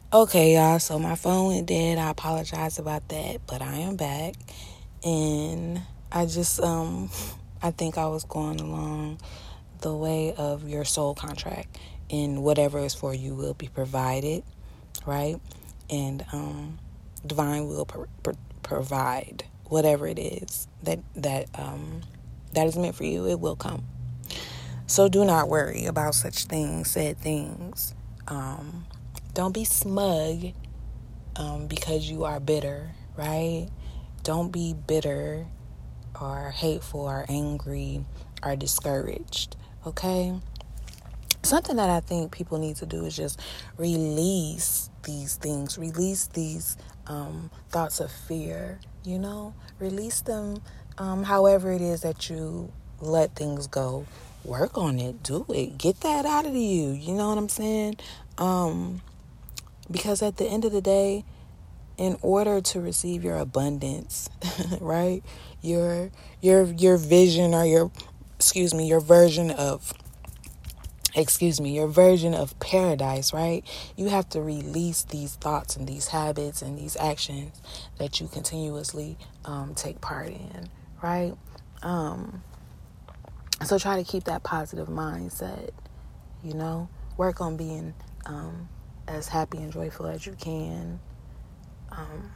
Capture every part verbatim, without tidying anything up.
Okay, y'all, so my phone went dead. I apologize about that, but I am back. And I just, um, I think I was going along the way of your soul contract. And whatever is for you will be provided, right? And um, divine will pro- pro- provide whatever it is that, that, um, that is meant for you. It will come. So do not worry about such things, said things. Um, don't be smug um, because you are bitter, right? Don't be bitter or hateful or angry or discouraged, okay? Something that I think people need to do is just release these things, release these um, thoughts of fear, you know? Release them um, however it is that you let things go. Work on it, do it, get that out of you, you know what I'm saying? Um, because at the end of the day, in order to receive your abundance, right? Your your your vision or your excuse me, your version of excuse me, your version of paradise, right? You have to release these thoughts and these habits and these actions that you continuously um, take part in, right? Um, so try to keep that positive mindset, you know? Work on being um, as happy and joyful as you can. Um,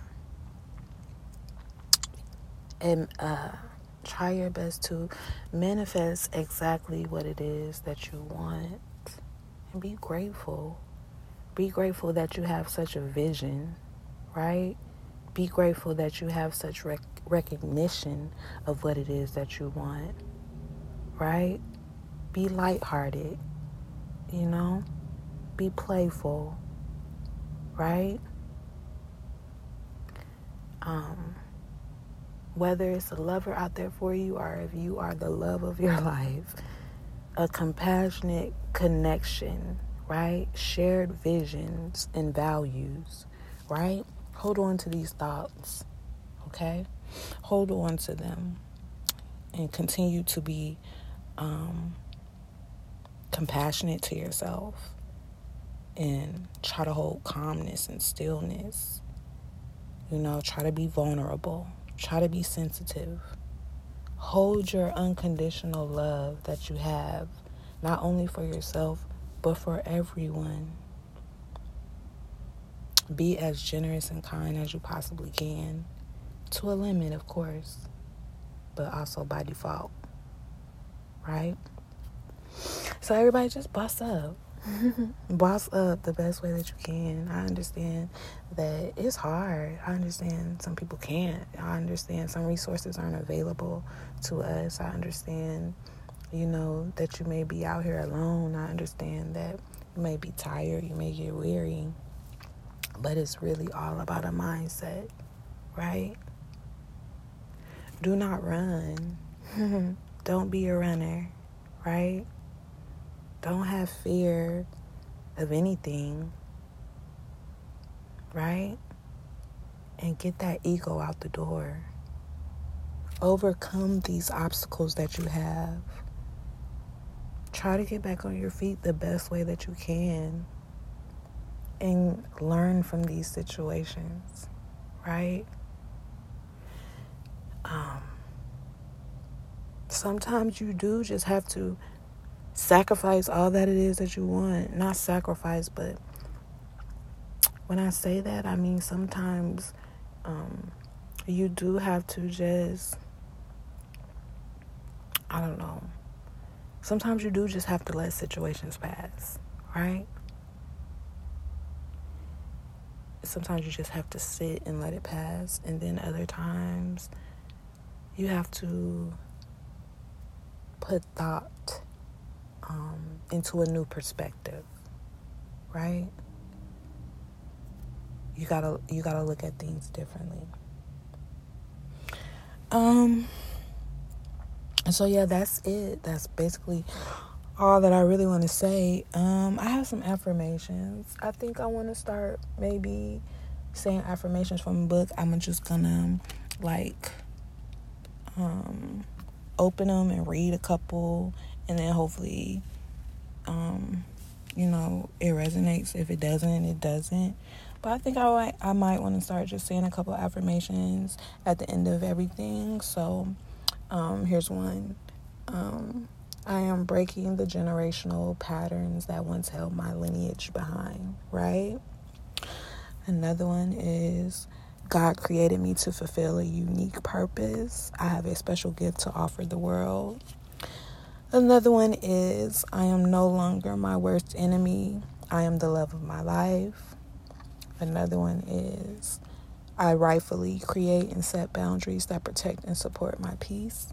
and uh, try your best to manifest exactly what it is that you want. And be grateful. Be grateful that you have such a vision, right? Be grateful that you have such rec- recognition of what it is that you want, right? Be lighthearted, you know? Be playful, right? Um, whether it's a lover out there for you or if you are the love of your life, a compassionate connection, right? Shared visions and values, right? Hold on to these thoughts, okay? Hold on to them and continue to be um, compassionate to yourself and try to hold calmness and stillness. You know, try to be vulnerable. Try to be sensitive. Hold your unconditional love that you have, not only for yourself, but for everyone. Be as generous and kind as you possibly can, to a limit, of course, but also by default, right? So everybody just boss up. Boss up the best way that you can. I understand that it's hard. I understand some people can't. I understand some resources aren't available to us. I understand, you know, that you may be out here alone. I understand that you may be tired. You may get weary. But it's really all about a mindset, right? Do not run. Don't be a runner, right? Don't have fear of anything, right? And get that ego out the door. Overcome these obstacles that you have. Try to get back on your feet the best way that you can. And learn from these situations, right? Um, sometimes you do just have to sacrifice all that it is that you want. Not sacrifice, but when I say that, I mean sometimes um, you do have to just, I don't know. Sometimes you do just have to let situations pass, right? Sometimes you just have to sit and let it pass. And then other times you have to put thought um, into a new perspective, right? You gotta you gotta look at things differently. Um. So yeah, that's it. That's basically all that I really want to say. Um, I have some affirmations. I think I want to start maybe saying affirmations from a book. I'm just gonna like um open them and read a couple, and then hopefully um you know, it resonates. If it doesn't, it doesn't. But I think I might, I might want to start just saying a couple affirmations at the end of everything. So um, here's one. Um, I am breaking the generational patterns that once held my lineage behind, right? Another one is God created me to fulfill a unique purpose. I have a special gift to offer the world. Another one is I am no longer my worst enemy. I am the love of my life. Another one is I rightfully create and set boundaries that protect and support my peace.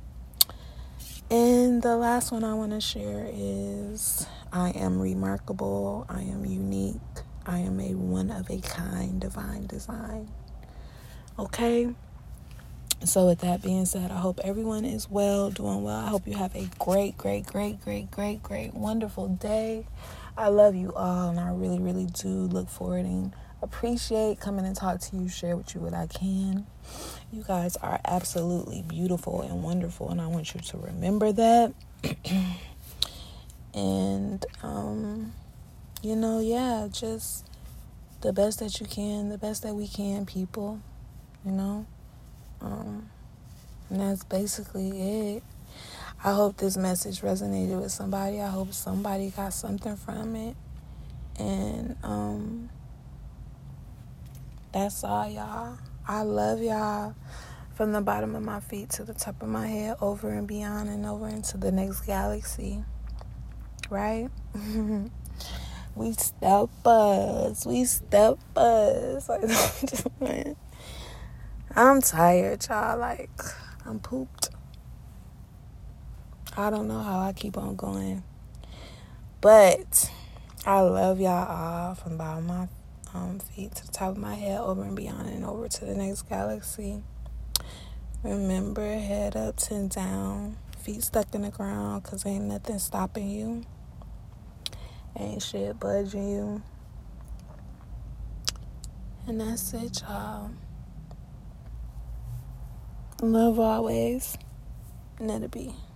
And the last one I want to share is I am remarkable. I am unique. I am a one-of-a-kind divine design. Okay? So with that being said, I hope everyone is well, doing well. I hope you have a great, great, great, great, great, great, wonderful day. I love you all, and I really, really do look forward and appreciate coming and talk to you, share with you what I can. You guys are absolutely beautiful and wonderful, and I want you to remember that. And, um, you know, yeah, just the best that you can, the best that we can, people, you know. Um, and that's basically it. I hope this message resonated with somebody. I hope somebody got something from it. And um, that's all, y'all. I love y'all from the bottom of my feet to the top of my head, over and beyond and over into the next galaxy. Right? We step us. We step us. Like, I'm tired, y'all. Like, I'm pooped. I don't know how I keep on going. But I love y'all all from the bottom of my um, feet to the top of my head, over and beyond and over to the next galaxy. Remember, head up and down, feet stuck in the ground, because ain't nothing stopping you. Ain't shit budging you. And that's it, y'all. Love always. Let it be.